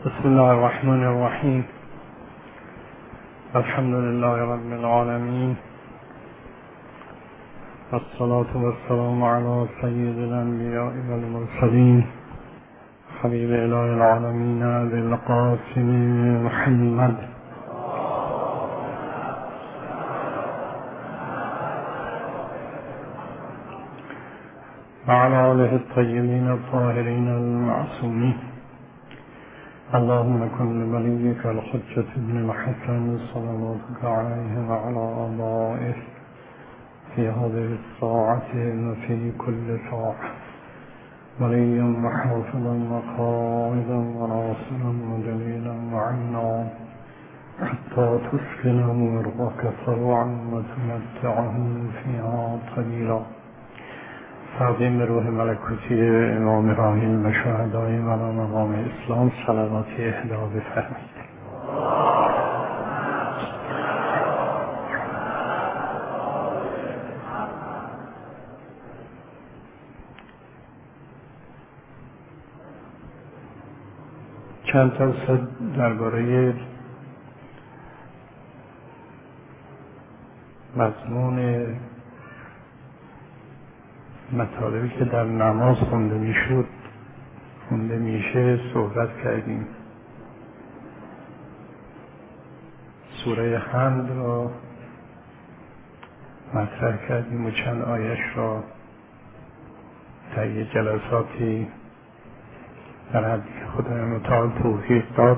بسم الله الرحمن الرحیم. الحمد لله رب العالمین، والصلاة والسلام علی سید الانبیاء والمرسلین، حبیب اله العالمین ابی القاسم محمد وعلى آله الطیبین الطاهرین المعصومین. اللهم كن لوليك الحجة ابن الحسن صلواتك عليه وعلى آبائه في هذه الساعة وفي كل ساعة، وليا وحافظا وقائدا وناصرا وجليلا وعنا، حتى تسكنه أرضك سرعا وتمتعه فيها طويلا. تعظیم روح ملکوتی امام راحل و شهدای و مقام اسلام صلواتی اهدا بفرمایید. چند تا درباره مضمون مطالبی که در نماز خونده میشه صحبت کردیم. سوره حمد را مطرح کردیم و چند آیش را در یک جلساتی در حدی که خدای متعال توفیق داد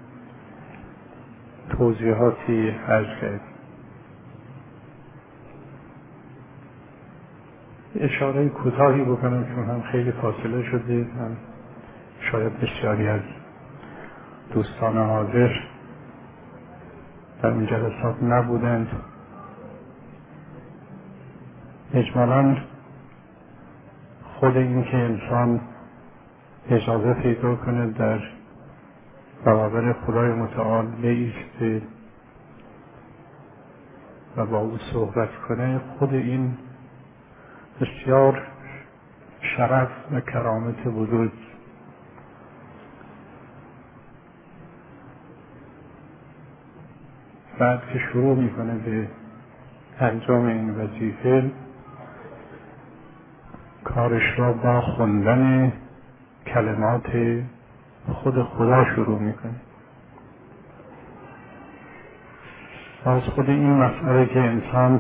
توضیحاتی عرض کردیم. اشاره کوتاهی بکنم که هم خیلی فاصله شده، هم شاید بسیاری از دوستان حاضر در این جلسات نبودند. اجمالاً خود این که انسان اجازه پیدا کنه در برابر خدای متعال بایسته و با او صحبت کنه، خود این بسیار شرف و کرامت بزرگ. بعد که شروع میکنه به انجام این وظیفه، کارش را با خوندن کلمات خود خدا شروع میکنه. از خود این مسئله که انسان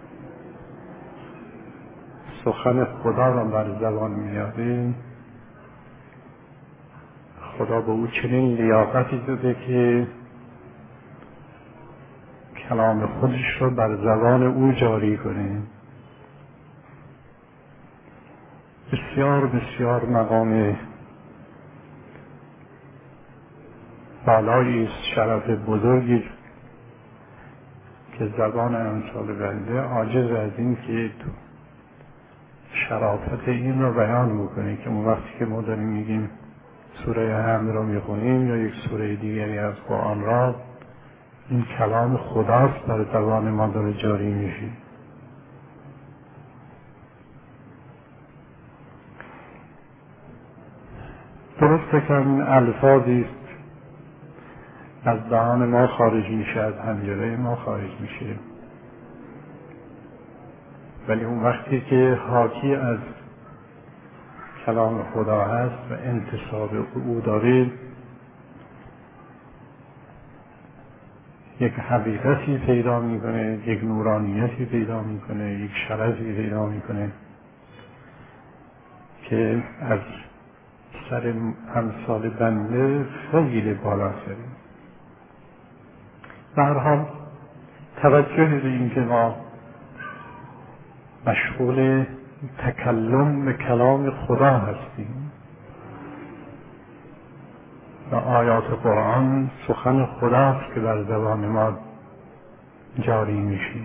سخن خدا را بر زبان میاره، خدا به او چنین لیاقتی داده که کلام خودش را بر زبان او جاری کنه. بسیار بسیار مقام بالایی است، شرف بزرگی که زبان امثال بنده عاجز از این که شرافت این رو بیان بکنه که اون وقتی که ما داریم میگیم سوره حمد رو میخونیم یا یک سوره دیگری از قرآن را، این کلام خداست در زبان ما داره جاری میشه. درسته که این الفاظی است از دهان ما خارج میشه، از حنجره ما خارج میشه، ولی اون وقتی که حاکی از کلام خدا هست و انتساب او داره، یک حقیقتی پیدا میکنه، یک نورانیتی پیدا میکنه، یک شرفی پیدا میکنه که از سر امثال بنده خیلی بالاتره. به هر حال توجه به این که ما مشغول تکلم به کلام خدا هستیم و آیات قرآن سخن خداست که بر زبان ما جاری میشه.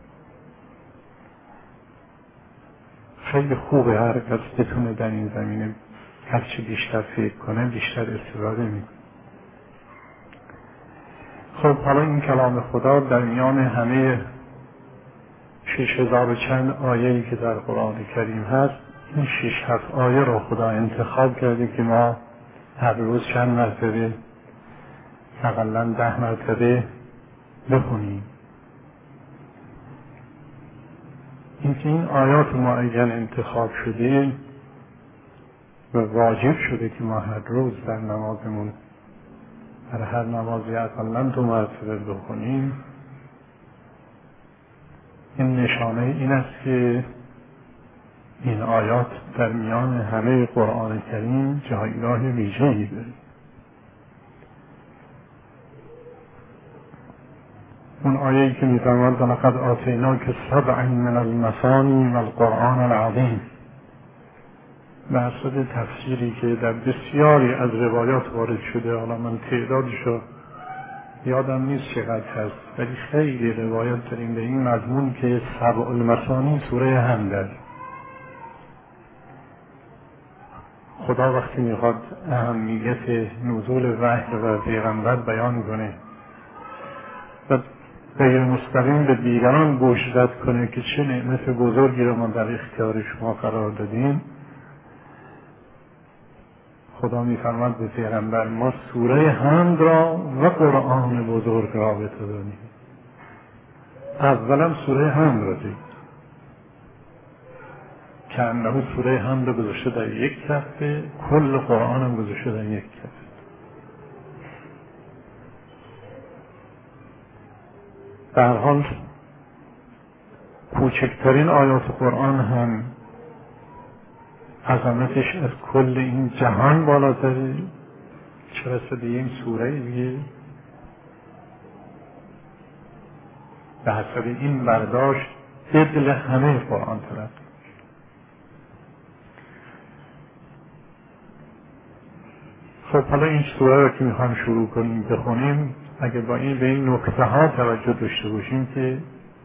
خیلی خوبه هر کس بتونه در این زمینه هرچی بیشتر فکر کنه بیشتر استفاده میکنه. خب حالا این کلام خدا در میان همه 6000 و چند آیه‌ای که در قرآن کریم هست، این 6-7 آیه رو خدا انتخاب کرده که ما هر روز چند مرتبه حداقل 10 مرتبه بخونیم. اینکه این آیات معین انتخاب شده و واجب شده که ما هر روز در نمازمون در هر نمازی حداقل 2 مرتبه بخونیم، این نشانه این است که این آیات در میان همه قرآن کریم جایگاه ویژه‌ای داره. اون آیه‌ای که می‌فرماید ولقد آتیناک سبعا من المثانی والقرآن العظیم، بر اساس تفسیری که در بسیاری از روایات وارد شده، حالا من تعدادشو یادم نیست چقدر هست، ولی خیلی روایات داریم به این مضمون که سبع المثانی سوره حمد است. خدا وقتی میخواد اهمیت نزول وحی و پیغمبر بیان کنه و غیر مستقیم به دیگران گوشزد کنه که چه نعمت بزرگی رو ما در اختیار شما قرار دادیم، خدا میفرماد به پیغمبر ما سوره حمد را و قرآن بزرگ را به تو دادیم. اولا سوره حمد را دید که انه سوره حمد را گذاشته در یک کفه، کل قرآن هم گذاشته در یک کفه. در حال کوچکترین آیات قرآن هم عظمتش از کل این جهان بالاتره، چه رسه به این سوره دیگه. به حسب این برداشت دل همه قرآن طرف. خب حالا این سوره رو که میخوام شروع کنیم بخونیم، اگر با این به این نکته ها توجه داشته باشیم که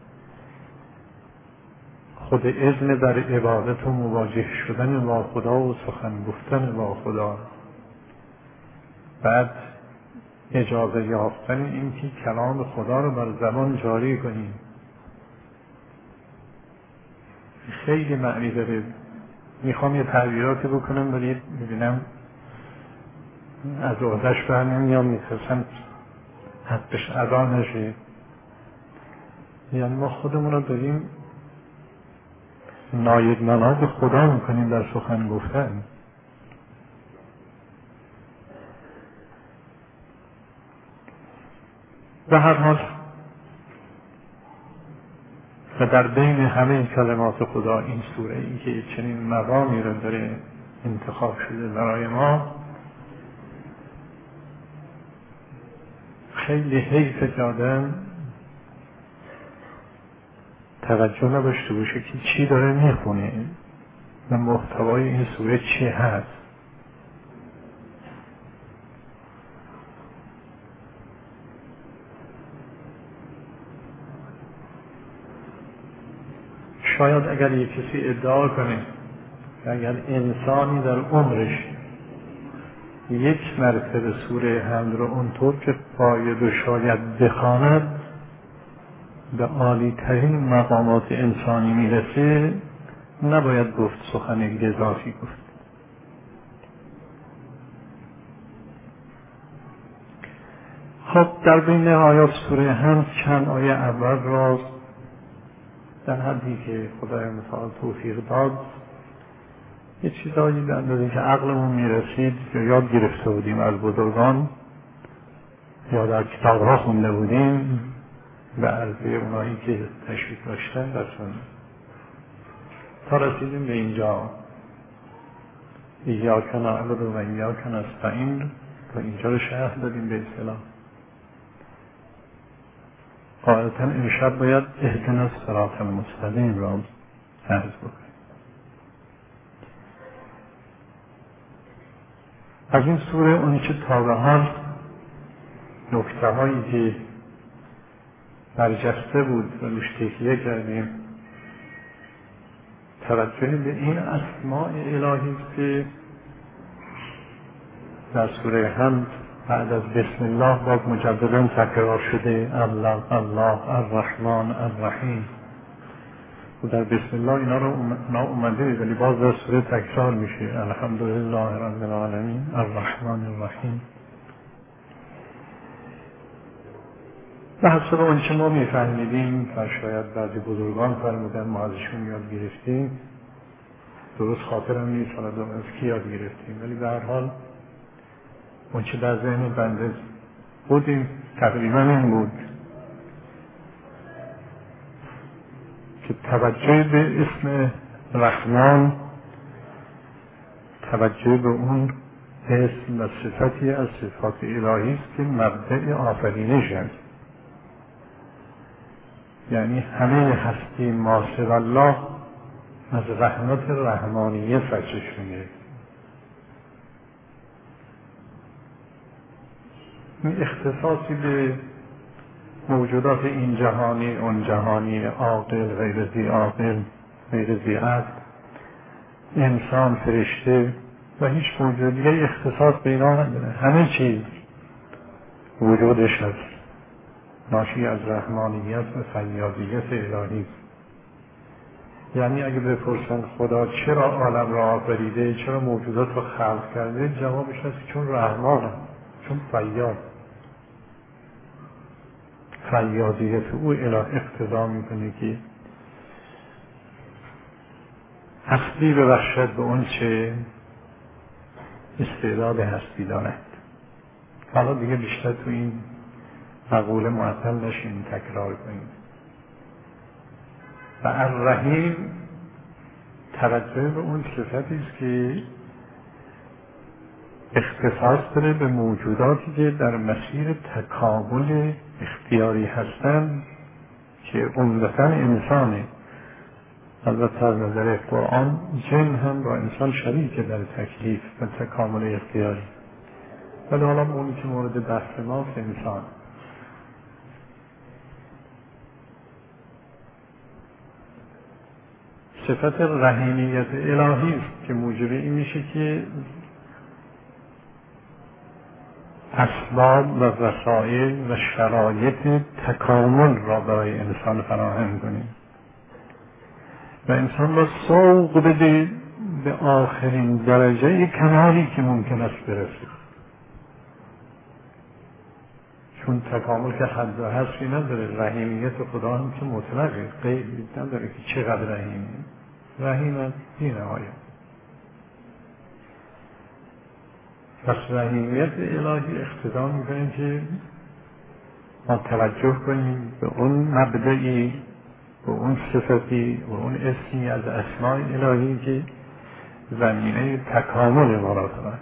خود اذن در عبادت و مواجه شدن با خدا و سخن گفتن با خدا، بعد اجازه یافتن این که کلام خدا رو بر زبان جاری کنیم، خیلی معنی داره. میخوام یه تعبیراتی بکنم ولی ببینم از عهده‌اش برنمیام، میترسم حدش ادا نشه. یعنی ما خودمون رو داریم نایب مناد خدا میکنیم در سخن گفتن. به هر حال و در بین همه کلمات خدا این سوره ای که چنین مقامی رو داره انتخاب شده برای ما، خیلی حیفه که آدم توجه نداشته باشه که چی داره میخونه و محتوای این سوره چی هست. شاید اگر یک کسی ادعا کنه اگر انسانی در عمرش یک مرتبه سوره حمد رو اونطور که باید و شاید بخواند به عالی ترین مقامات انسانی میرسه، نباید گفت سخن گزافی گفت. خب در بین آیات سوره حمد چند آیه اول را در حدی که خدای متعال توفیق داد یه چیزایی به اندازه که عقلمون میرسید یا یاد گرفته بودیم از بزرگان یا در کتاب‌ها خونده بودیم به عرضه اونایی که تشریف داشتن درسون تا رسیدیم به اینجا. ایاک نعبد و ایاک نستعین تا اینجا رو شرح دادیم به اصطلاح. قاعدتا امشب باید اهدنا الصراط المستقیم را عرض بکنیم. از این سوره اونی که تا به حال نکته هایی که برجسته بود و روش تکیه کردیم، توجه به این اسماء الهی که در سوره حمد بعد از بسم الله باز مجددا تکرار شده، الله الله الرحمن الرحیم، و در بسم الله اینا رو اومده ولی باز در سوره تکرار میشه، الحمدلله رب العالمین الرحمن الرحیم. به حسب اون چه ما میفهمیدیم و شاید بعضی بزرگان فرمودن ما ازشون یاد گرفتیم، درست خاطرم نیست حالا از کی یاد گرفتیم، ولی به هر حال اون چه در ذهن بنده بودیم تقریبا این بود که توجه به اسم رحمان، توجه به اون اسم و صفتی از صفات الهی است که مبدأ آفرینش است. یعنی همه هستی ما سوی الله از رحمت رحمانیه سرچشمه می‌گیرد. این اختصاصی به موجودات این جهانی اون جهانی، عاقل غیر ذی عاقل غیر ذی عقل، انسان فرشته و هیچ موجود دیگه اختصاص به اینا نداره. همه چیز وجودش هست ناشی از رحمانیت و فیاضیت الهی. یعنی اگه بپرسن خدا چرا عالم را آفریده، چرا موجودات رو خلق کرده، جوابش هست چون رحمانه، چون فیاض. فیاضیت او اله اقتضا میکنه که هستی ببخشد به اون چه استعداد هستی دارد. حالا دیگه بیشتر تو این مقوله معطل نشیم، تکرار کنیم. و الرحیم توجه به اون صفتی است که اختصاص داره به موجوداتی که در مسیر تکامل اختیاری هستند که عمدتاً انسانه. البته از نظر قرآن جن هم با انسان شریکه در تکلیف و تکامل اختیاری، ولی حالا اونی که مورد بحث ماست انسان. صفت رحیمیت الهی است که موجب این میشه که اسباب و وسایل و شرایط تکامل را برای انسان فراهم کنیم و انسان را سوق بده به آخرین درجه کمالی که ممکن است برسه. چون تکامل که حد و حصری نداره، رحیمیت خدا هم که مطلقه، قید نداره که چقدر رحیمه. رحیم از بی نهایت. پس رحیمیت الهی اقتضا میکنه که ما توجه کنیم به اون مبدعی، به اون صفتی، به اون اسمی از اسماء الهی که زمینه تکامل ما را دارد.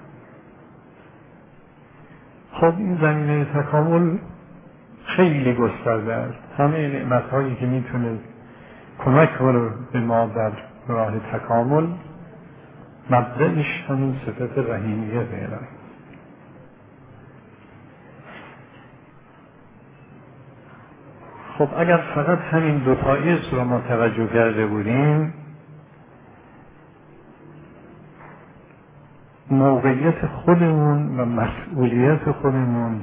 خب این زمینه تکامل خیلی گسترده است. همه نعمت‌هایی که میتونه کمک کنه به ما در راه تکامل، مبدأش همین صفت رحیمیت الهی. خب اگر فقط همین دو تا اسم را ما توجه کرده بودیم، موقعیت خودمون و مسئولیت خودمون،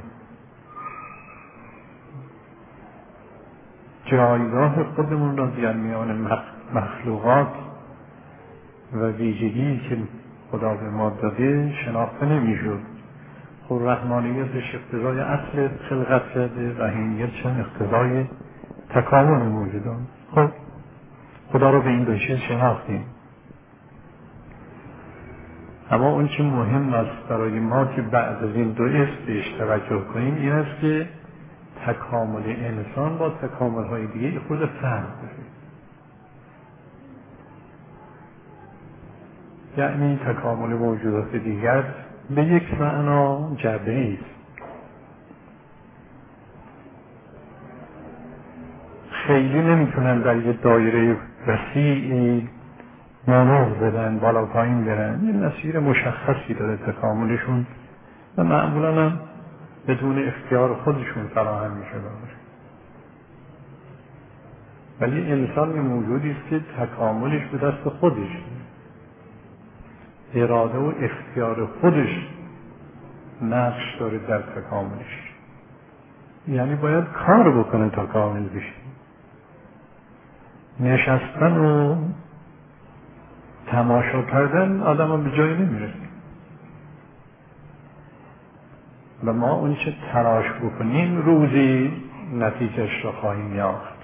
جایگاه خودمون را در میان مخلوقات و ویژگی که خدا به ما داده شناخته نمیشد. خب رحمانیتش اقتضای اصل خلقت کرده، رحیمیتش اقتضای تکامل موجودان. خب خدا رو به این دو چیز شناختیم، اما اون چه مهم است برای ما که بعد از این دو اسم بهش توجه کنیم این است که تکامل انسان با تکامل های دیگه خود فرق داره. یعنی تکامل موجودات دیگر به یک معنا جبری است، خیلی نمیتونن در یک دایره وسیعی مانور بدن، بالا پایین برن. یه مسیر مشخصی داره تکاملشون و معمولا هم بدون اختیار خودشون فراهم میشه. ولی انسان یه موجودی است که تکاملش به دست خودش، اراده و اختیار خودش نقش داره در تکاملش. یعنی باید کار بکنه تا کامل بشه. نشستن و تماشا کردن آدم ها به جایی نمیرسه. و ما اون چه تلاش بکنیم روزی نتیجهش را خواهیم یافت.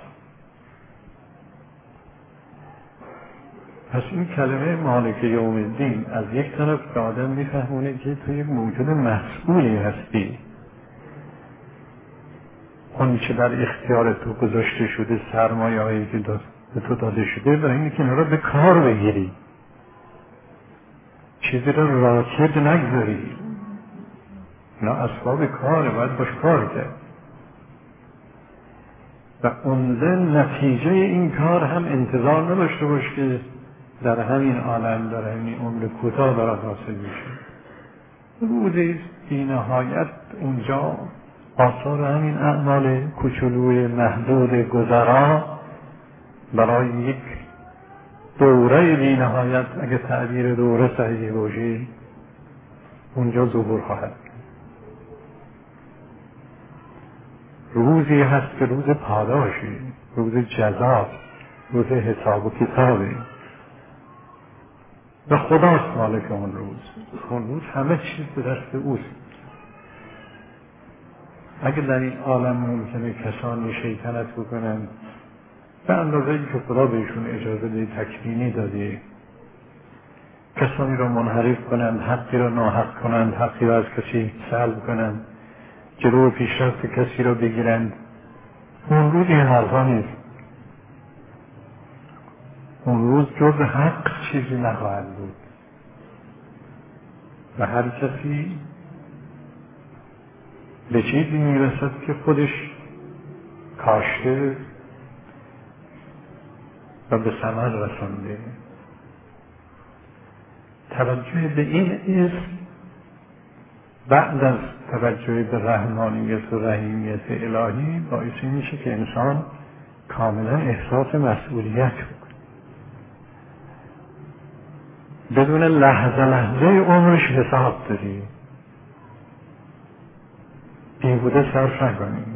پس این کلمه مالک یوم الدین از یک طرف به آدم میفهمونه که تو یک موجود مسئولی هستی، اون چه در اختیار تو گذاشته شده، سرمایه هایی که به تو داده شده، برای اینکه که اینا را به کار بگیری، چیزی را راکد نگذاری. اینا اسباب کاره، باید باش کار کرد و اون نتیجه این کار هم انتظار نداشته باش که در همین عالم، در همین عمر کوتاه برات حاصل میشه. روزی بی نهایت اونجا آثار همین اعمال کوچولوی محدود گذرا برای یک دوره بی نهایت، اگه تعبیر دوره صحیح باشه، اونجا ظهور خواهد. روزی هست که روز پاداشی، روز جزا، روز حساب و کتابی و خداست مالک اون روز. اون روز همه چیز به دست اوست. اگه در این عالم ممکنه کسانی شیطنت بکنن به اندازه‌ای که خدا بهشون اجازه ده تکوینی داده، کسانی را منحرف کنند، حقی را ناحق کنند، حقی را از کسی سلب کنند، جلو پیشرفت کسی را بگیرند، اون روز این حرفا نیست. اون روز جز حق چیزی نخواهد بود و هر کسی به چیزی میرسد که خودش کاشته و به ثمر رسانده. توجه به این اسم بعد از توجه به رحمانیت و رحیمیت الهی باعث میشه که انسان کاملا احساس مسئولیت کنه، بدون لحظه لحظه عمرش حساب داری، بیهوده صرف نکنیم.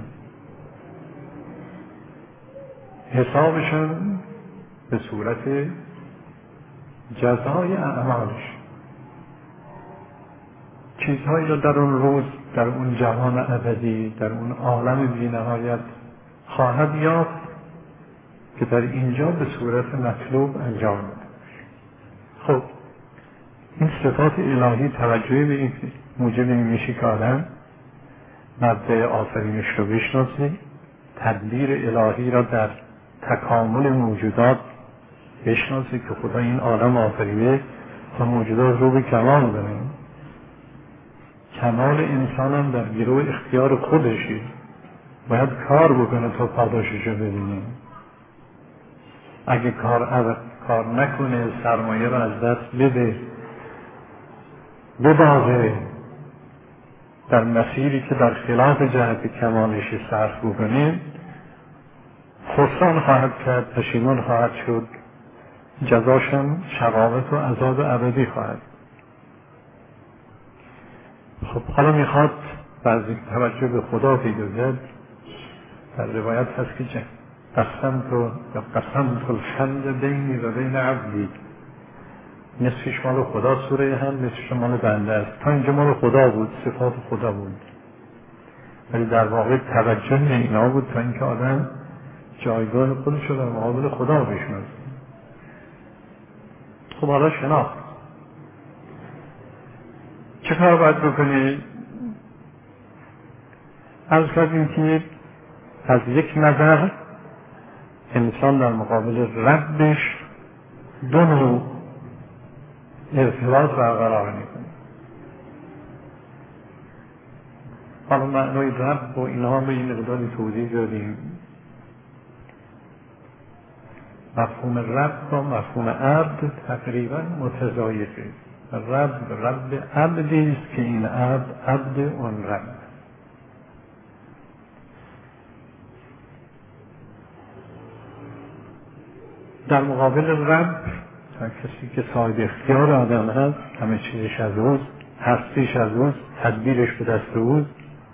حسابشون به صورت جزای اعمالش، چیزهایی را در اون روز، در اون جهان ابدی، در اون عالم بی نهایت خواهد یافت که در اینجا به صورت مطلوب انجام بده. خب این صفات الهی توجه به این موجب این میشه که آدم مبدأ آفرینش رو بشناسه، تدبیر الهی را در تکامل موجودات بشناسه که خدا این عالم آفریده تا موجودات رو به کمال بره. کمال انسان هم در گروه اختیار خودشه، باید کار بکنه تا پاداشش رو ببینه. اگه کار نکنه، سرمایه رو از دست بده، ببازه، در مسیری که در خلاف جهت کمالش صرف بکنه، خسران خواهد کرد، پشیمان خواهد شد، جزاشم شقاوت و عذاب ابدی خواهد. خب حالا میخواد بعضی توجه به خدا پیدا کرد. در روایت هست که قسمت الخند بینی و بین عبدی، نصفش مال خدا سوره هم، نصفش مال بنده است. تا اینجا مال خدا بود، صفات خدا بود، ولی در واقع توجه اینا بود تا اینکه آدم جایگاه خودش رو در مقابل خدا بشناسه. خب حالا شناخت چه کار باید بکنی؟ عرض کردیم که از یک نظر انسان در مقابل ربش دو نوع ارتباط برقرار میکنه. حالا معنای رب و اینها به این مقداری توضیح دادیم. مفهوم رب و مفهوم عبد تقریبا متضایفه. رب عبدی است که این عبد اون رب. در مقابل رب کسی که صاحب اختیار آدم هست، همه چیزش از اوست، هستیش از اوست، تدبیرش به دست اوست.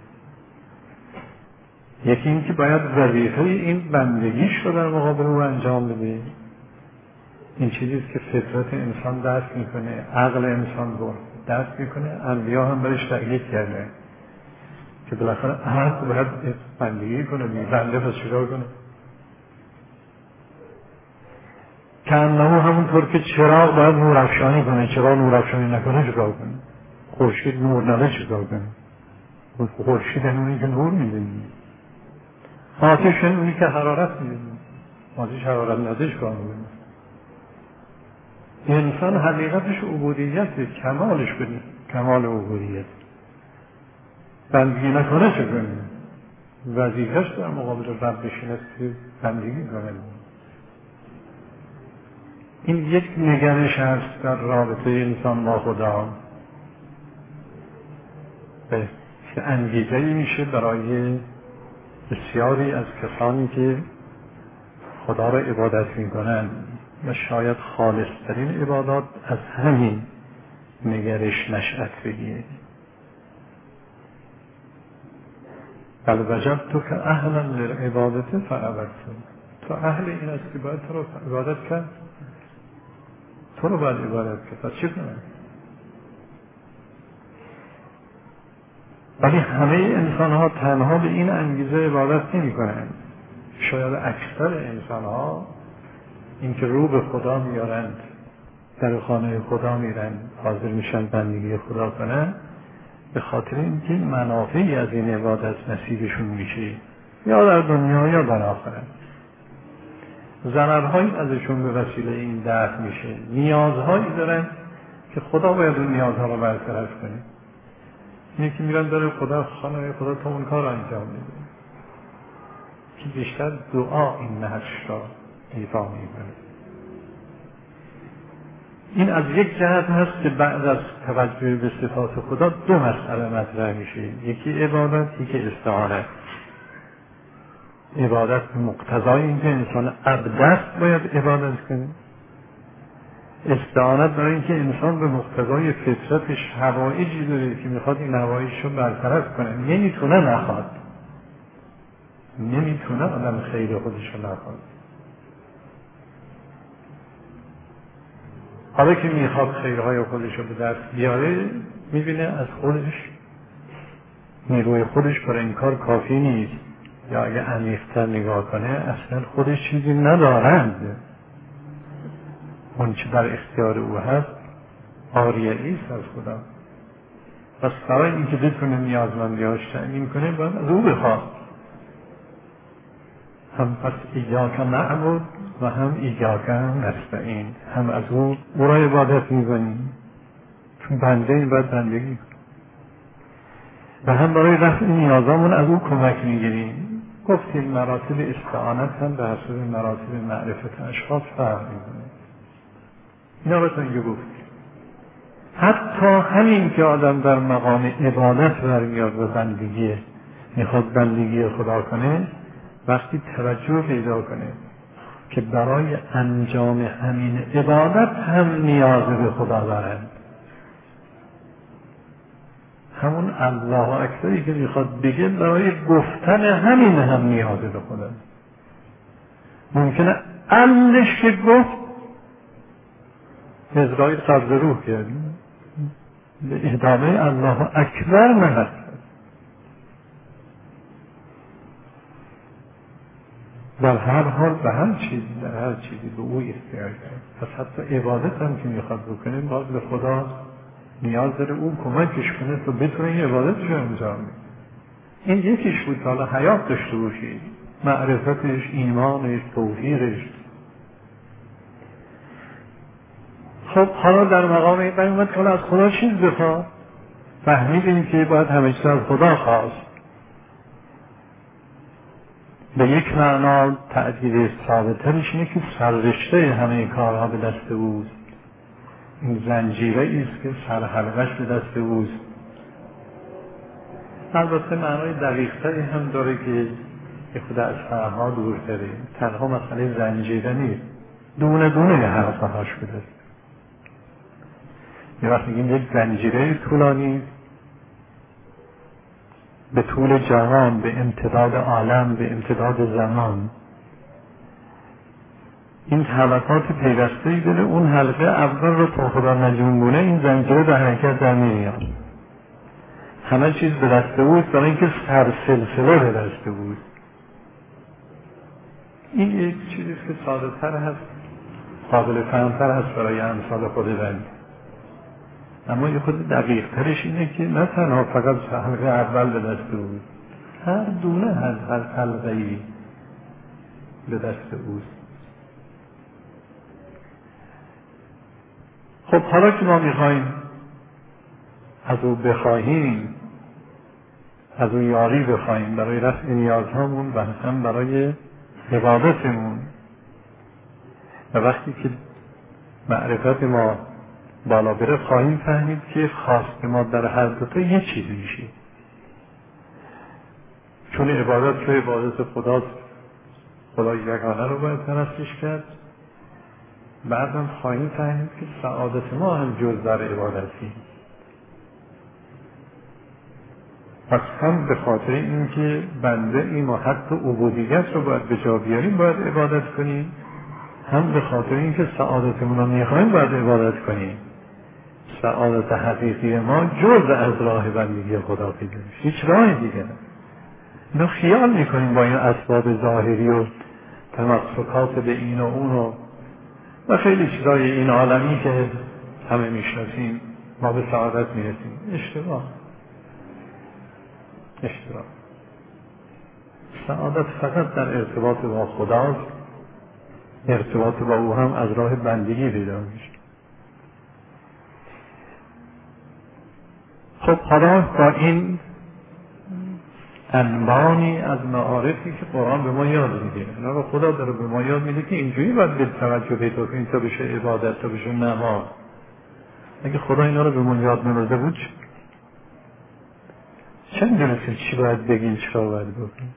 یکی این که باید وظیفه این بندگیش رو در مقابل او انجام بده. این چیزیست که فطرت انسان درک میکنه، عقل انسان رو درک میکنه، انبیا هم برش تأکید کرده که بالاخره عقل باید بندگی کنه، بنده پس چیکار کنه؟ که انه همونطور که چراغ باید نور افشانی کنه، چراغ نور افشانی نکنه چیکار کنه؟ خورشید نور نده چیکار کنه؟ خورشید اونی که نور میده، آتش اونی که حرارت میده، آتش حرارت نده چیکار میکنه؟ انسان حقیقتش عبودیته، کمالش کنه، کمال عبودیت. بندگی نکنه چه کنه؟ وظیفه‌اش در مقابل رب بشینه که بندگی کنه. این یک نگرش هست در رابطه انسان با خدا که انگیزه‌ای میشه برای بسیاری از کسانی که خدا را عبادت میکنن و شاید خالصترین عبادات از همین نگرش نشأت بگیره. بل وجدتک اهلا للعبادة فعبدته، تو اهل این است که باید تو رو عبادت کرد، تو رو باید عبادت کرد، پس چه کنه؟ ولی همه انسان ها تنها به این انگیزه عبادت نمی کنند. شاید اکثر انسان ها این که رو به خدا میارند، در خانه خدا میرند، حاضر میشن بندگی خدا کنن، به خاطر اینکه منافعی از این عبادت نصیبشون میشه، یا در دنیا یا در آخرت. ضررهایی ازشون به وسیله این دفع میشه، نیازهایی دارن که خدا باید اون نیازها رو برطرف کنه. اینه که میرن داره خدا، خانه خدا تا اون کار انجام میده که بیشتر دعا این نهش را ایفا میکنه. این از یک جهت هست که بعد از توجه به صفات خدا دو مسئله مطرح میشه، یکی عبادت، یکی استعانت. عبادت به مقتضای اینکه انسان عبد است باید عبادت کنه، استعانت برای اینکه انسان به مقتضای فطرتش حوائجی داره که میخواد این حوائجش رو برطرف کنه، نمیتونه نخواد، نمیتونه آدم خیر خودش رو نخواد. حالا که میخواد خیرهای خودش رو به دست بیاره، میبینه از خودش، نیروی خودش برای این کار کافی نیست، یا اگه عمیق‌تر نگاه کنه اصلا خودش چیزی ندارند، اون چه در اختیار او هست عاریه‌ای است از خدا. پس برای اینکه بتونه نیازمندی‌هاش تأمین کنه باید از او بخواد. هم پس ایاک نعبد و هم ایاک نستعین، هم از او را عبادت می‌کنیم چون بنده این باید بندگی کنه، و هم برای رفع نیازامون از او کمک می‌گیریم. گفتیم مراتب استعانت هم به حسب مراتب معرفت اشخاص فرق می‌کنه. اینا رو تا اینجا گفتیم. حتی همین که آدم در مقام عبادت برمیاد و بندگی میخواد بندگی خدا کنه، وقتی توجه پیدا کنه که برای انجام همین عبادت هم نیاز به خدا دارند، همون الله اکبری که میخواد بگه برای گفتن همین هم نیاز به خدا. ممکنه علش که گفت اسرائیل قبض روح کرد، به ادامه الله اکبر نهد. در هر حال به هر چیزی به او احتیاج داره. پس حتی عبادت هم که میخواد بکنه باز به خدا نیاز داره او کمکش کنه تا بتونه این عبادتش رو انجام بده. این یکیش بود، حالا حیات داشته باشید، معرفتش، ایمانش، توفیقش. خب حالا در مقام این اومد که از خدا چیز بخواد، فهمیدیم که باید همه چیز از خدا خواست. به یک معنا تعبیر ثابت‌ترش اینه که سررشته همه کارها به دست اوست. این زنجیره ایست که سرحلقش به دست اوست. البته معنای دقیق‌تری هم داره که خود از فرها دورتره. تنها مسئله زنجیره نیست، دونه دونه حرفهاش به دست. یه وقت میگیم یک زنجیره طولانی به طول جهان، به امتداد عالم، به امتداد زمان، این حلقات پیوسته‌ای داره، اون حلقه اول رو تا خدا نجنبونه این زنجیره به حرکت در نمیاد. همه چیز به دست بود برای اینکه سرسلسله به دست بود. این یک چیزیست که ساده تر هست، قابل فهمتر هست برای امثال خود بنی. اما یه خود دقیق ترش اینه که نه تنها فقط حلقه اول به دست بود، هر دونه از هر حلقه‌ای به دست بود. خب حالا که ما میخوایم از او بخواهیم، از او یاری بخواهیم برای رفع نیازهامون و هم برای عبادتمون، و وقتی که معرفت ما بالا بره خواهیم فهمید که خواست ما در هر دوتا یه چیزی میشه. چون عبادت که عبادت خداست، خدای یگانه رو باید پرستش کرد، بعدم خواهیم فهمید که سعادت ما هم جز در عبادتی. پس هم به خاطر اینکه بنده این و حق عبودیت رو باید به جا بیاریم باید عبادت کنیم، هم به خاطر اینکه سعادتمون رو میخوایم باید عبادت کنیم. سعادت حقیقی ما جز از راه بندگی خدا پیدا میشه، هیچ راه دیگه نه. اینو خیال میکنیم با این اسباب ظاهری و تمسکات به این و اون و خیلی چیزای این عالمی که همه میشناسیم ما به سعادت میرسیم. اشتباه. سعادت فقط در ارتباط با خداست، ارتباط با او هم از راه بندگی پیدا میشه. خب حالا با این انبانی از معارفی که قرآن به ما یاد میده، اینا رو خدا داره به ما یاد میده که اینجوری باید به توجه پیدا کنیم تا بشه عبادت، تا بشه نماز. اگه خدا اینا رو به ما یاد نمیده بود چه میدونستیم چی باید بگیم، چرا باید بکنیم.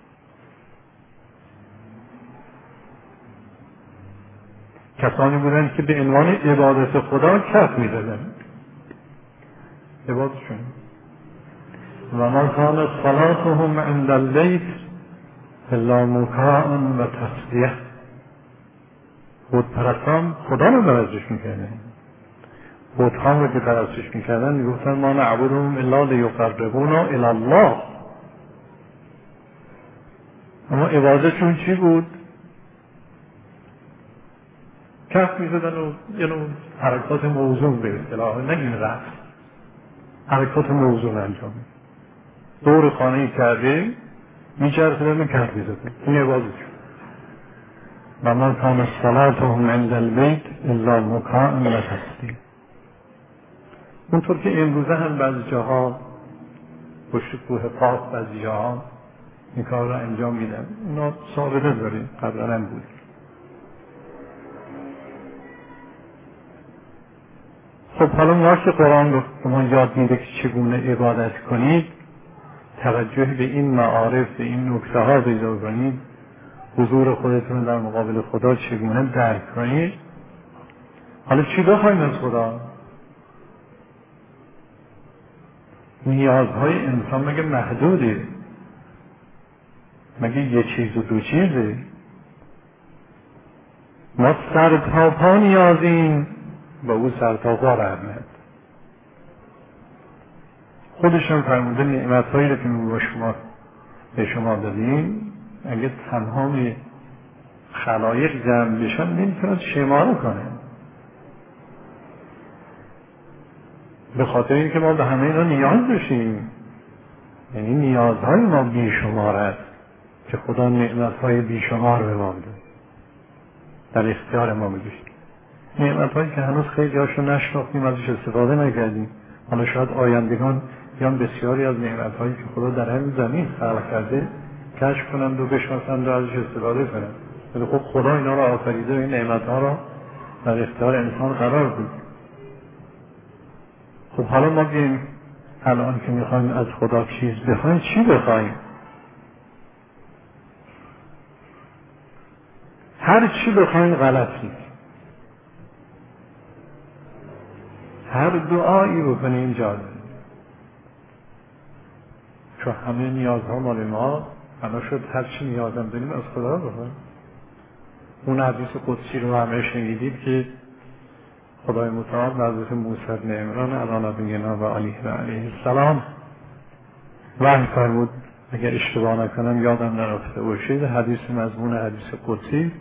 کسانی بودن که به عنوان عبادت خدا کف میدادن عبادتشون. و ما کان صلاتهم عند البیت الا مکاء و تصدیه. بت پرستان خدا رو پرستش میکردن، بت‌ها رو که پرستش میکردن میگفتن ما نعبدهم الا لیقربونا الی الله. اما عبادتشون چی بود؟ کف میزدن و یه نوع حرکات موزون به اصطلاح، نگیم رقص، حرکات موزون انجام دور خانه کرده میچرخیدن و کف میزدن. این عبادتشون. و ما کان صلاتهم عند البیت الا مکاء و تصدیه. اونطور که امروزه هم بعضی جاها پشت کوه پاک بعضی جاها این کار را انجام میدن. اونا ثابته داریم، قبلا هم بود. خب حالا ما که قرآن رو به ما یاد میده که چگونه عبادت کنید، توجه به این معارف، به این نکته ها پیدا کنید، حضور خودتون در مقابل خدا چگونه درک کنید. حالا چی بخوایم از خدا؟ نیازهای انسان مگه محدوده؟ مگه یه چیز و دو چیزه؟ ما سر تا پا نیازیم و او سر تا پا رحمت. خودشون فرموده نعمت‌هایی رو که ما به شما دادیم اگه تمام خلایق جمع بشن نمیتونن شماره کنن، به خاطر اینکه ما به همه اینا نیاز داشتیم. یعنی نیازهای ما بیشمار است که خدا نعمت‌های بیشمار به ما بده، در اختیار ما بگذاشت. نعمت‌هایی که هنوز خیلی هاشو نشناختیم، ازش استفاده نکردیم. حالا شاید آیندگان بیان بسیاری از نعمت‌هایی که خدا در همین زمین خلق کرده کشف کنند و بشناسند و ازش استفاده کنند. ولی خب خدا اینا رو آفریده و این نعمت‌ها رو در اختیار انسان قرار داد. خب حالا ما بیاییم الان که میخوایم از خدا چیز بخوایم، چی بخوایم؟ هر چی بخوایم غلط نیست. هر دعایی بکنیم جالب، چون همه نیازها مال ما. حالا شد هر چی نیازم داریم از خدا بخوایم. اون حدیث قدسی رو همه شنیدید که خدای متعال به حضرت موسی بن عمران علی نبینا و علیه السلام وحی فرمود، اگر اشتباه نکنم یادم نرفته باشه، حدیث مضمون حدیث قدسی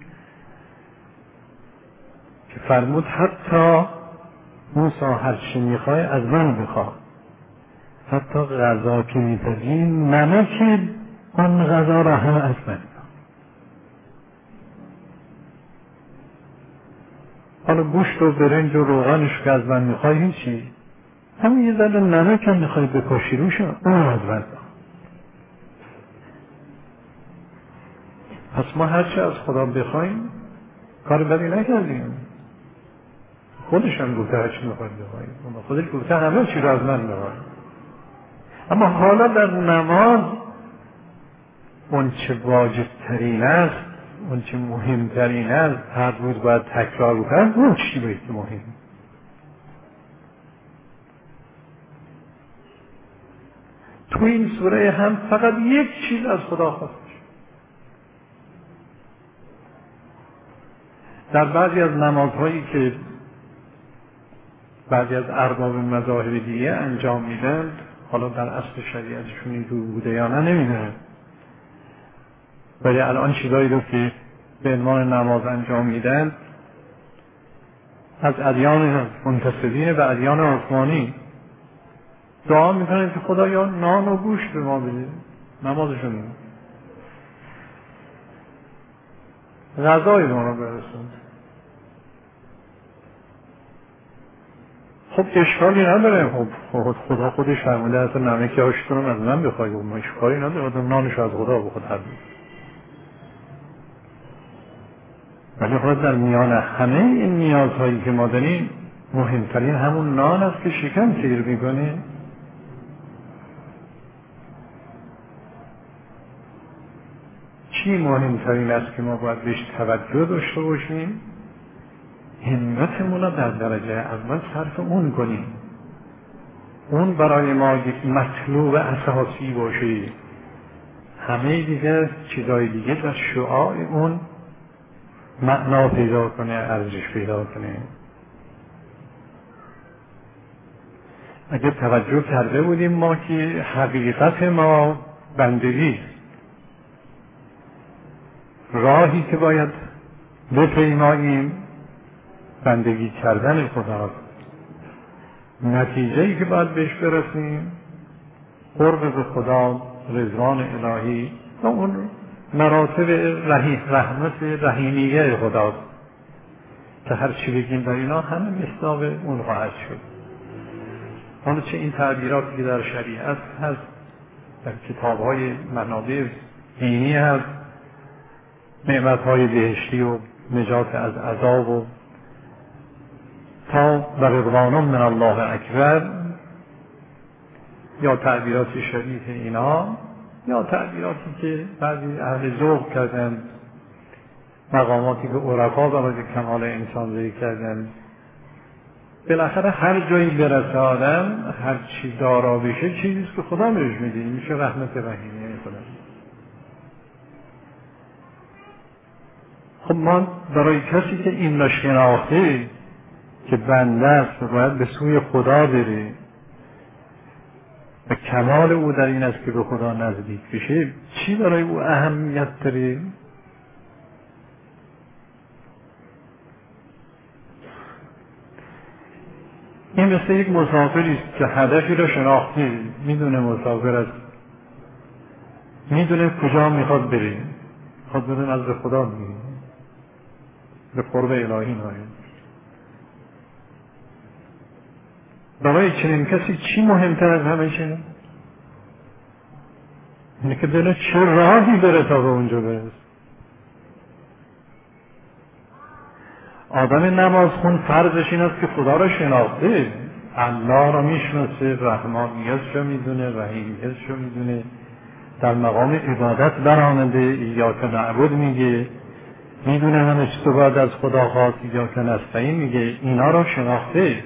که فرمود حتی موسی هر چی میخوای از من بخواه، حتی غذا که میپذی نمک آن غذا را هم از من. حالا گوشت و برنج و روغنش که از من میخوای هیچی، همین یه ذره نمک هم میخوای بپاشی روش، اون از من. پس ما هرچی از خدا بخوایم کار بدی نکردیم. خودش هم گفته هرچی میخواید بخواید، خودش گفته همه چی رو از من بخواید. اما حالا در نماز اون چه واجب ترین است، اون چه مهمترین است، هر روز باید تکرار بکنم، اون چی باید مهم. تو این سوره هم فقط یک چیز از خدا خواسته. در بعضی از نمازهایی که بعضی از ارباب مذاهب دیگه انجام میدن، حالا در اصل شریعتشون این رو بوده یا نه نمیدونم، ولی الان چیزایی رو که به عنوان نماز انجام میدن از ادیان منتسبین به ادیان آسمانی دعا میکنن که خدایا نان و گوشت به ما بده، نمازشون غذای ما رو برسون. خب اشکالی نداره، خب خدا خودش فرموده اصلا نمکی هاشتون از من بخواهی، ما اشکالی نداره، آدم نانش از خدا بخواد هر روز. ولی خود در میان همه این نیازهایی که ما داریم مهمترین همون نان است که شکم سیر میکنه. چی مهمترین است که ما باید بهش توجه داشته باشیم؟ همتمون رو در درجه اول صرف اون کنیم، اون برای ما یک مطلوب اساسی باشه، همه دیگه چیزای دیگه در شعاع اون معنا پیدا کنه، ارزش پیدا کنه. اگه توجه کرده بودیم ما که حقیقت ما بندگی، راهی که باید بپیماییم بندگی کردن خداست، نتیجه‌ای که باید بهش برسیم قرب به خدا، رضوان الهی و اون مراتب رحمت رحیمیه خداست که هر چی بگیم در اینا همه مصداق اون خواهد شد. حالا چه این تعبیراتی که در شریعت هست، در کتاب‌های منابع دینی هست، نعمت‌های بهشتی و نجات از عذاب و تا و رضوان من الله اکبر، یا تعبیرات شریف اینا، یا تعبیراتی که بعضی اهل ذوق کردن، مقاماتی که عرفا برای کمال انسان ذکر کردن. بالاخره هر جایی برسه آدم، هر چی دارا بشه چیزیست که خدا بهش میده، میشه رحمت رحیمیه خدا. خب ما برای کسی که این را شناخته که بنده است و باید به سوی خدا بره و کمال او در این است که به خدا نزدیک بشه، چی برای او اهمیت داره؟ این مثل یک مسافری است که هدفی را شناخته، میدونه مسافر است، میدونه کجا میخواد بره، میخواد بره نزد خدا، میره به قرب الهی ناید. برای چنین کسی چی مهمتر از همه چیه؟ اینه که دل چه راهی بره تا به اونجا برسه. آدم نمازخون فرضش این است که خدا را شناخته، الله را میشناسه، رحمانیتش رو میدونه، رحیمیتش رو میدونه، در مقام عبادت برآمده، ایاک نعبد میگه، میدونه همه چیز رو باید از خدا خواست، ایاک نستعین میگه، اینا را شناخته.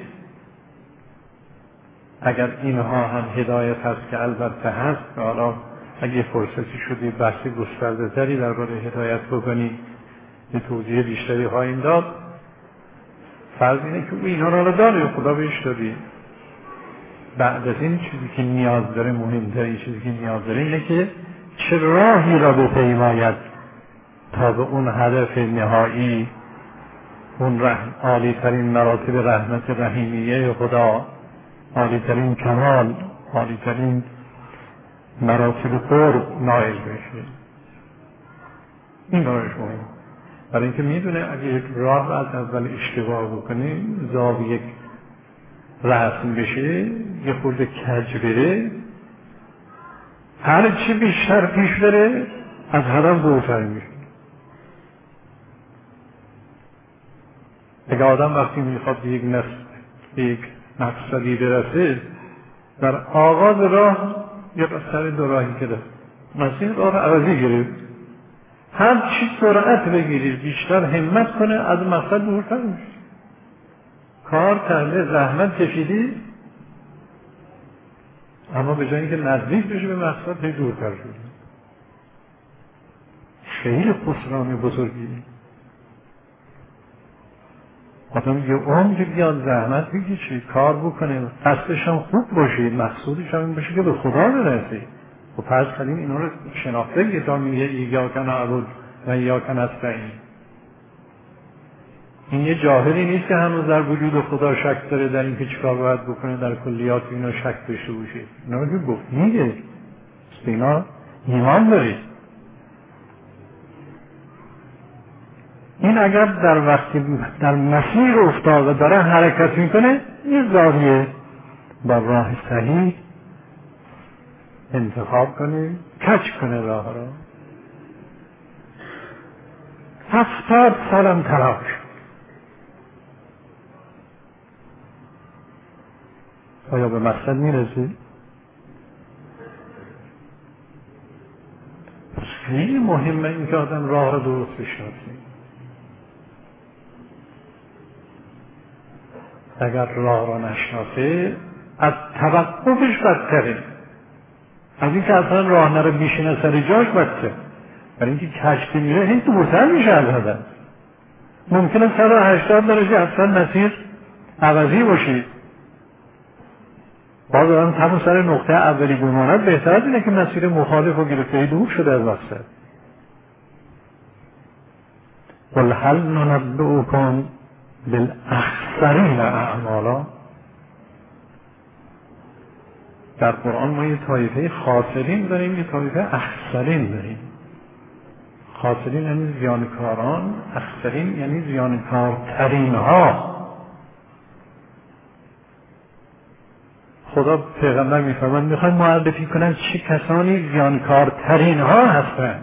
اگر اینها هم هدایت هست که البته هست، حالا اگه فرصتی شدی بحث گسترده تری درباره هدایت بکنی یه توضیح بیشتری خواهیم داد. فرض اینه که او اینها را داره، خدا بهش دادی. بعد از این چیزی که نیاز داره، مهمترین چیزی که نیاز داره اینه که چه راهی را بپیماید تا به اون هدف نهایی، اون عالی ترین مراتب رحمت رحیمیه خدا، عالی ترین کمال، عالی ترین مراتب قرب نائل بشه. این براش مهم، برای اینکه میدونه اگه یک راه را از اول اشتباه بکنه، زاویه رسم بشه، یه خورده کج بره، هر چی بیشتر پیش بره از هدف دورتر میشه. اگه آدم وقتی میخواد به یک مقصدی برسه، در آغاز راه یا سر دو راهی که داره مسیر راه عوضی گرفت، هر چی سرعت بگیری، بیشتر همت کنه، از مقصد دورتر میشه. کار کرده، زحمت کشیدی، اما به جایی که نزدیک بشه به مقصد هی دورتر شده. خیلی خسران بزرگی. آدم یه عمر بیاد زحمت بکشه، کار بکنه، قصدش هم خوب باشه، مقصودش هم این باشه که به خدا برسه. و پس کلیم اینا رو شناخته که تا میگه ایاک نعبد و ایاک نستعین. این یه جاهلی نیست که هنوز در وجود خدا شک داره، در این که چیکار باید بکنه، در کلیات اینا شک داشته باشه. اینا رو که گفت میگه اینا ایمان داره. این اگر در وقتی در مسیر افتاد و داره حرکت میکنه، یه زاویه بر راه صحیح انتخاب کنه، کج کنه راه را. 70 سالم تلاش، آیا به مقصد میرسی؟ خیلی مهمه این که آدم راه را درست بشناسه. اگر راه را نشناسه، از توقفش بدتره، از این که اصلا راه نره بیشینه سر جاش بدتر. برای اینکه کشتی میره هی دورتر میشه از هدف. ممکنه 180 درجه اصلا مسیر عوضی باشی، باز آدم همون سر نقطه اولی بماند، بهتر از اینه که مسیر مخالف و گرفته دور شده از مقصد. قل هل ننبئکم بالاخسرین اعمالا. در قرآن ما یه طایفه خاسرین داریم، یه طایفه اخسرین داریم. خاسرین یعنی زیانکاران، اخسرین یعنی زیانکارترین ها. خدا پیغمبر میفرماید میخواد معرفی کنن چه کسانی زیانکارترین ها هستن.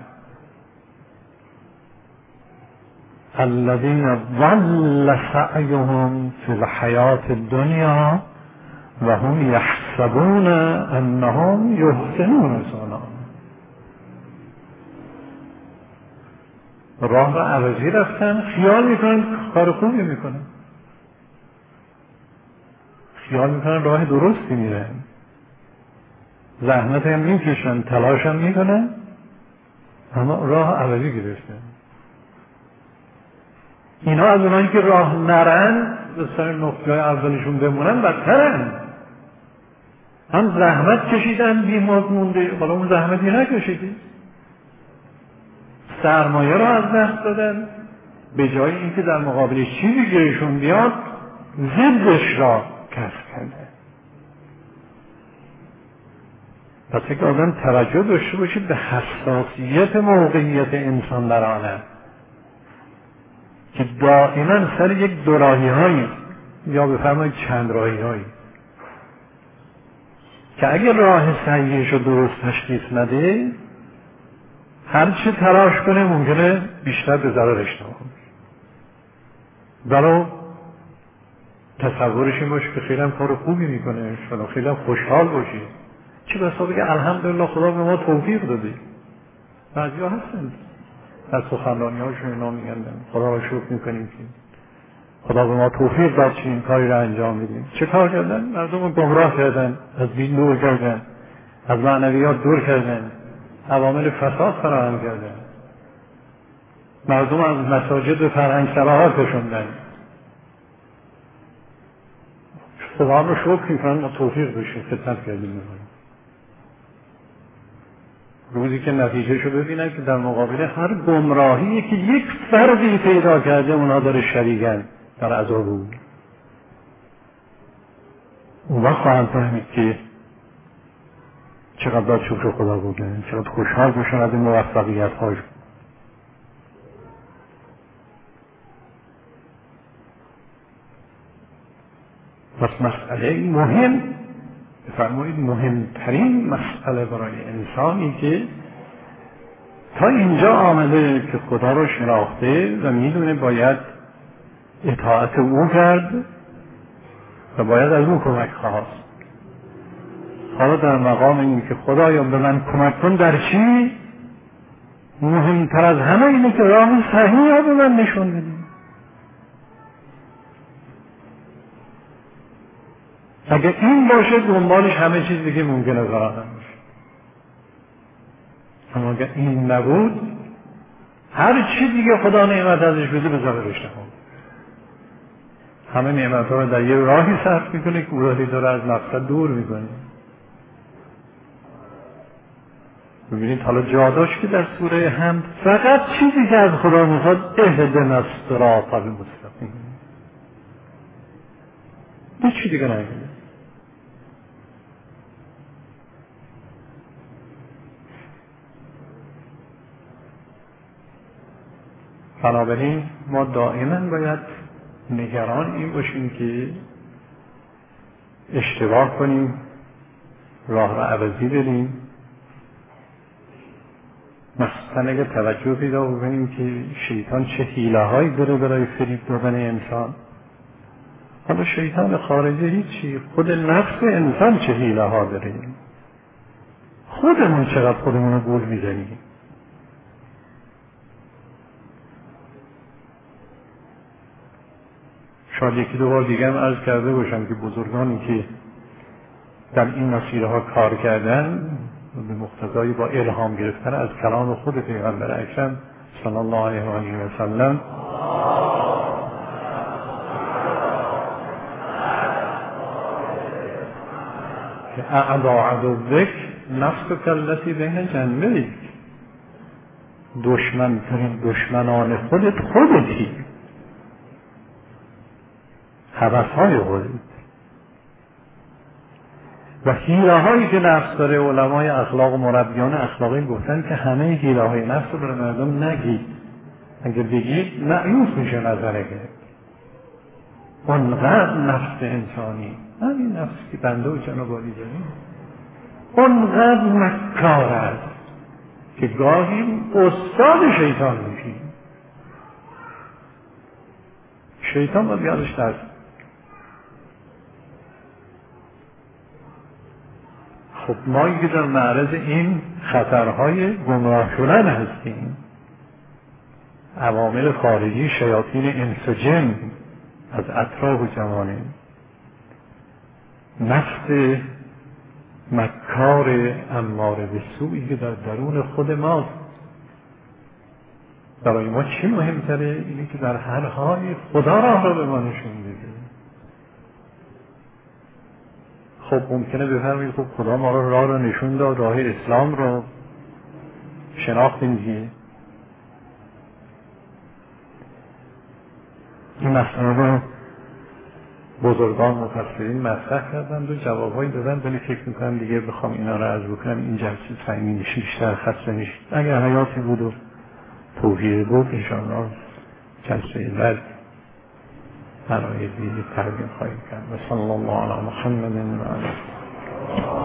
الذین ضل سعیهم فی الحیات الدنیا و هم یحسبون انهم یحسنون صنعا. راه را عوضی رفتن، خیال میکنن کار خوبی میکنن، خیال میکنن راه درستی میرن، زحمت هم میکشن، تلاش هم میکنن، اما راه عوضی گرفتن. اینا از اونایی که راه نرن، به سر نقطه اولشون بمونن، بدترن. هم زحمت کشیدن، بیمار مونده، حالا اون زحمتی نکشیدی، سرمایه رو از دست دادن، به جای اینکه در مقابل چیزی گیرشون بیاد ضدش را کسب کرده. پس یک آدم توجه داشته باشید به حساسیت موقعیت انسان در عالم، که دائما سر یک دوراهی هایی یا بفرمایید چند راهی هایی که اگر راه صحیحش رو درست تشخیص نده، هر چه تلاش کنه ممکنه بیشتر به ضررش نکنه. برای تصورش این باشه که خیلی هم کار خوبی میکنه، شما خیلی هم خوشحال باشید، چه بسا بگه الحمدلله خدا به ما توفیق داده. بعضیا هستن در سخنرانی هاشون اینا میگن خدا را شکر میکنیم که خدا به ما توفیق داد چنین کاری را انجام بدیم. چه کار کردن؟ مردم رو گمراه کردن، از دین دور کردن، از معنویات دور کردن، عوامل فساد فراهم کردن، مردم از مساجد به فرهنگ سراها کشوندن. خدا رو شکر میکنن ما توفیق بشیم خدمت کردیم میکنیم. روزی که نتیجهشو ببینن که در مقابل هر گمراهی که یک فردی پیدا کرده اونا داره شریکن در عذاب او، اون وقت خواهند فهمید که چقدر باید شکر خدا بودن، چقدر خوشحال باشن از این موفقیت هاش. پس مسئله مهم، بفرمایید مهمترین مسئله برای انسانی که تا اینجا آمده که خدا رو شناخته و میدونه باید اطاعت او کرد و باید از او کمک خواست. حالا در مقام این که خدایا به من کمک کن در چی؟ مهمتر از همه اینه که راه صحیح رو به من نشون بدی. اگه این باشه دنبالش همه چیز دیگه ممکنه ظاهر باشه. اما اگه این نبود هر چی دیگه خدا نعمت ازش بده بذاره رشته ها. همه نعمت ها رو در یه راهی صرف میکنه که راهی داره از مقصد دور میکنه. ببینید حالا جاداش که در سوره حمد فقط چیزی که از خدا میخواد اهدنا الصراط المستقیم، هیچ چی دیگه نگه. بنابراین ما دائما باید نگران این باشیم که اشتباه کنیم، راه را عوضی بریم. مثلا اگر توجه پیدا بکنیم که شیطان چه حیله‌هایی داره برای فریب دادن انسان. حالا شیطان خارجی هیچی، خود نفس انسان چه حیله‌ها داره. خودمون چقدر خودمون رو گول میزنیم. شاید یکی دو بار دیگه هم عرض کرده باشم که بزرگانی که در این مسیرها کار کردن به مقتضای با الهام گرفتن از کلام خود پیغمبر اکرم صلی الله علیه و آله و سلم که اعدا عدوک نفسک التی بین جنبیک، دشمنان خودتی، هوس‌های خودت و حیله هایی که نفس داره. علمای اخلاق و مربیان اخلاقی گفتن که همه حیله های نفس رو برای مردم نگید، اگه بگید معیوف میشه نظره گرفت. اونقدر نفس انسانی، همین نفس که بنده و جناب عالی داریم، اونقدر مکار است که گاهی استاد شیطان میشیم. شیطان باید یادش درست. خب ما که در معرض این خطرهای گمراه شدن هستیم، عوامل خارجی، شیاطین انس و جن از اطراف جوانه، نفس مکار اماره به سویی که در درون خود ماست. برای ما چی مهمتره؟ اینه که در هر حالی خدا راه را به ما نشون بده. خب ممکنه بفرمایید خب خدا ما را راه را نشون داد، راه اسلام را شناختیم دیگه. این مسئله را بزرگان مفسرین مطرح کردند و جوابهایی دادن، ولی فکر میکنم دیگه بخوام اینا را عرض بکنم این جلسه صمیمی نشه، بیشتر خسته نشید. اگر حیاتی بود و توفیق بود انشاءالله جلسه بعد برای دیگه تقدیم خواهیم کرد. و صلی الله علی محمد و علیه